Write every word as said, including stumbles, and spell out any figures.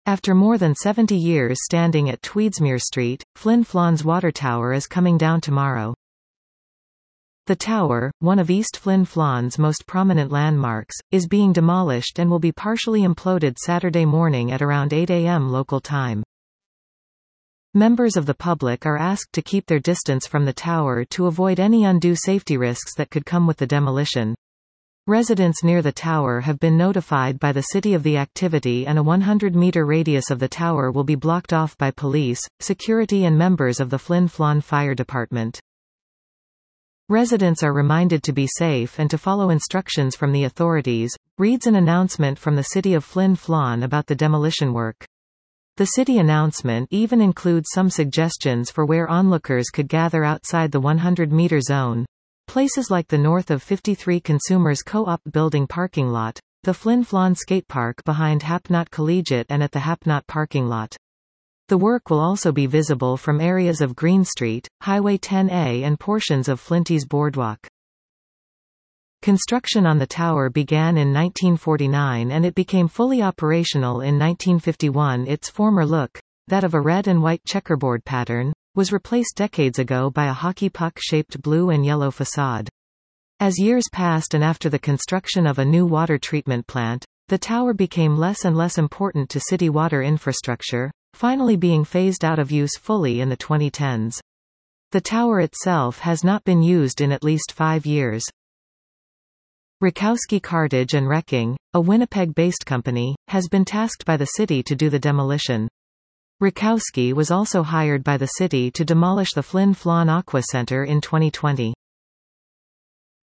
After more than seventy years standing at Tweedsmuir Street, Flin Flon's water tower is coming down tomorrow. The tower, one of East Flin Flon's most prominent landmarks, is being demolished and will be partially imploded Saturday morning at around eight A M local time. Members of the public are asked to keep their distance from the tower to avoid any undue safety risks that could come with the demolition. Residents near the tower have been notified by the city of the activity, and a one hundred meter radius of the tower will be blocked off by police, security and members of the Flin Flon Fire Department. Residents are reminded to be safe and to follow instructions from the authorities, reads an announcement from the city of Flin Flon about the demolition work. The city announcement even includes some suggestions for where onlookers could gather outside the one hundred meter zone. Places like the north of fifty-three Consumers Co-op building parking lot, the Flin Flon skate park behind Hapnot Collegiate and at the Hapnot parking lot. The work will also be visible from areas of Green Street, Highway ten A and portions of Flinties Boardwalk. Construction on the tower began in nineteen forty-nine and it became fully operational in nineteen fifty-one. Its former look, that of a red and white checkerboard pattern, was replaced decades ago by a hockey puck-shaped blue and yellow facade. As years passed and after the construction of a new water treatment plant, the tower became less and less important to city water infrastructure, finally being phased out of use fully in the twenty tens. The tower itself has not been used in at least five years. Rakowski Cartage and Wrecking, a Winnipeg-based company, has been tasked by the city to do the demolition. Rakowski was also hired by the city to demolish the Flin Flon Aqua Centre in twenty twenty.